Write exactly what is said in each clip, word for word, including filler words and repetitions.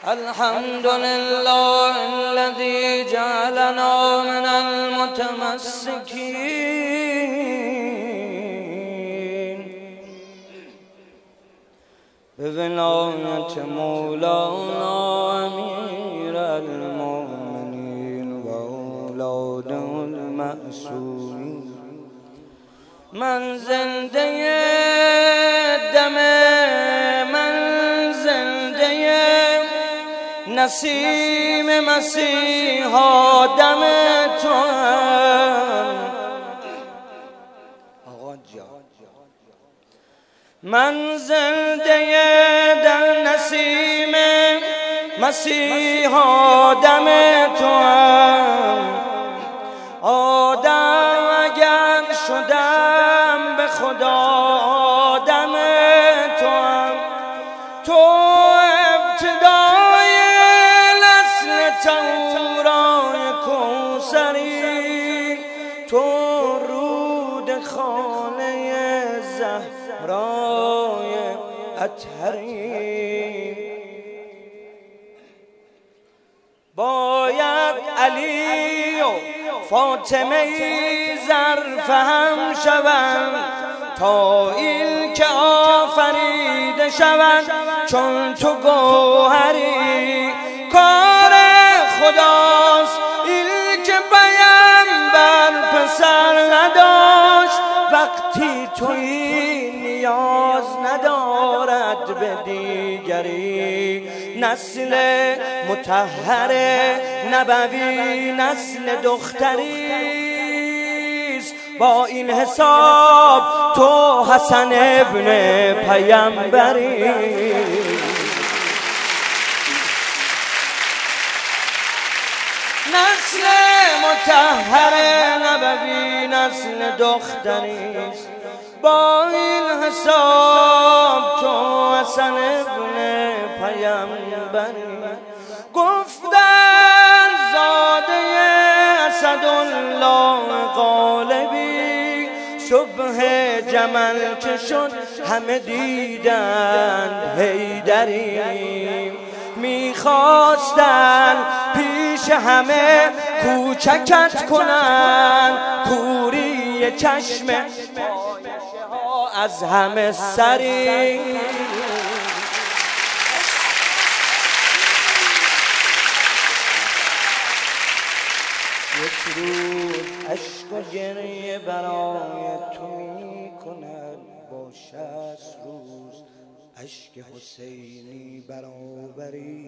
الحمد لله الذي جعلنا من المتمسكين بولاية مولانا أمير المؤمنين وأولاده المعصومين. من زنده دم، من زنده نسیم مسیحا دم تو هم آقا جان. من زنده در نسیم مسیحا دم تو هم. آدم اگر شدم به خدا دم تو هم. تو ابتدای نسل تورای کوثری، تو رود خانه زهرای اطهری. باید علی و فاطمه زرفهم شوند تا این که آفریده شوند چون تو گوهری. کار خداست این که پیامبر پسر نداشت، وقتی تویی نیاز ندارد به دیگری. نسل مطهر نبوی نسل دختریست، با این حساب تو حسن ابن پیامبری. نسل مطهر نبوی نسل دختریست، با این حساب تو حسن ابن پیامبری. گفتن زاده اسدالله غالبی، صبح جمل که شد همه دیدند حیدری. میخواستن پیش همه کوچکت کنن، کوری چشم از همه سری. یک روز عشق و گریه برای تو می کند، با شصت روز عشق حسینی برابری.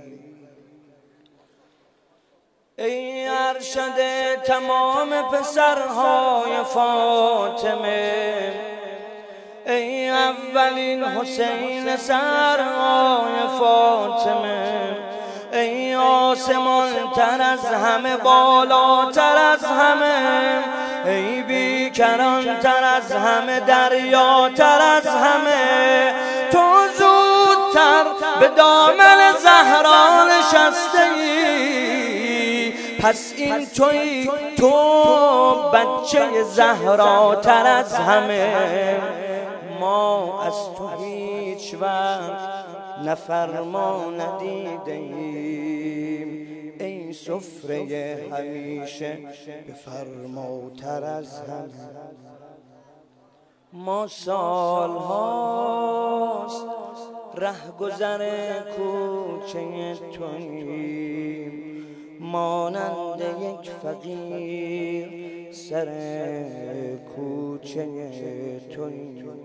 ای ارشد تمام پسرهای فاطمه، ای اولین حسین سرهای فاطمه، ای آسمان تر از همه بالاتر از همه، ای بیکران تر از همه دریاتر از همه. تو زودتر به دامن زهرا نشسته ای، پس این توی تو بچه زهراتر از همه. ما از تو هیچ وقت نفرما ندیدیم، ای سفره همیشه بفرماتر از همه. ما سالهاست رهگذر کوچه توییم، مانند یک فقیر سر کوچه توییم.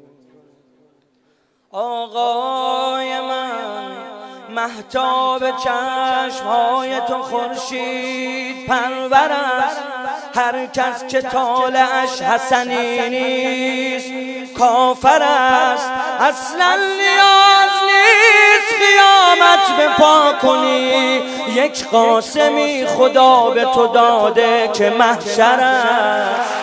آقای من مهتاب چشمهای تو خورشید پرور است، هر کس که طالعش حسنی نیست کافر است. اصلا نیاز نیست قیامت به پا کنی، یک قاسمی خدا به تو داده که محشر است.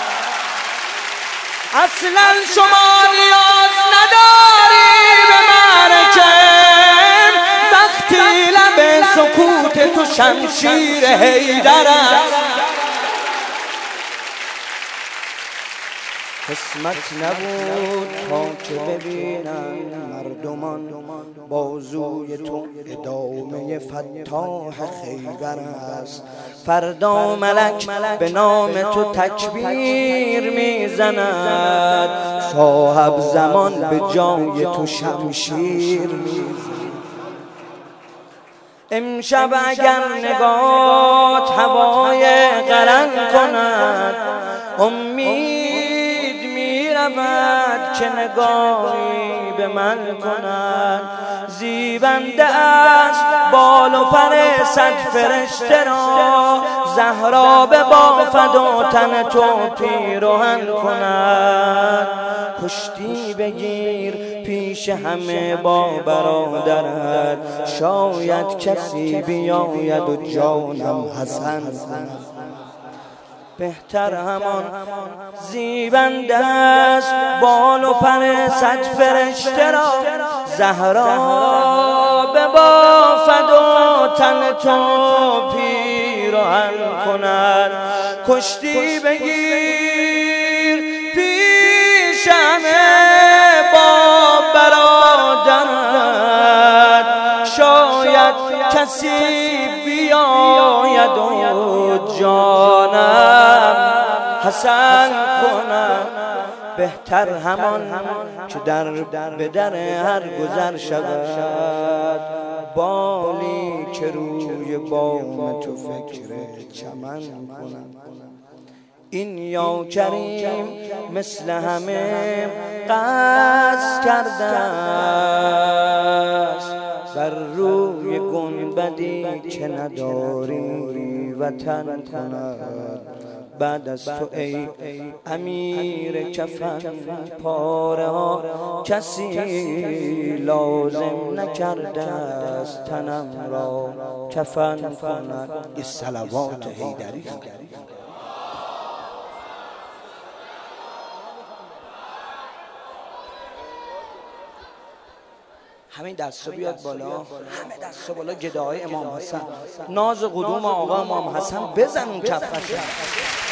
اصلا شما نیاز نداری به معرکه، وقتی لب سکوت تو شمشیر حیدر است. قسمت نبود تا که ببینم مردمان بازوی تو ادامه فتاح خیبر است. فردا ملک به نام تو تکبیر میزند، صاحب زمان به جای تو شمشیر میزند. امشب اگر نگات هوای قرن کند، امید میرود که نگاهی به من کند. زیبنده است بال و پر صد فرشته را، زهرا به بافد و تن تو پیراهن کند. کشتی بگیر پیش همه با برادرت، شاید کسی بیاید و جانم حسن کند. بهتر همان زیبنده است بال و پر صد فرشته را، زهرا به بافد و تن تو پیراهن کند. کشتی بگیر پیش همه با برادرت، شاید کسی بیاید و جانم حسن کند. بهتر همان که در به در هر گذر شود، بالی که روی بام تو فکر چمن کند. این یا کریم مثل همه قصد کرده است، بر روی گنبدی که نداری وطن کند. بعد از تو ای امیر کفن پاره ها، کسی لازم نکرده است تنم را کفن کند. این صلوات حیدری. همین دستو بیاد بالا، همه دستو بالا، گداهای امام حسن، ناز قدوم آقا امام حسن، بزن اون کفش.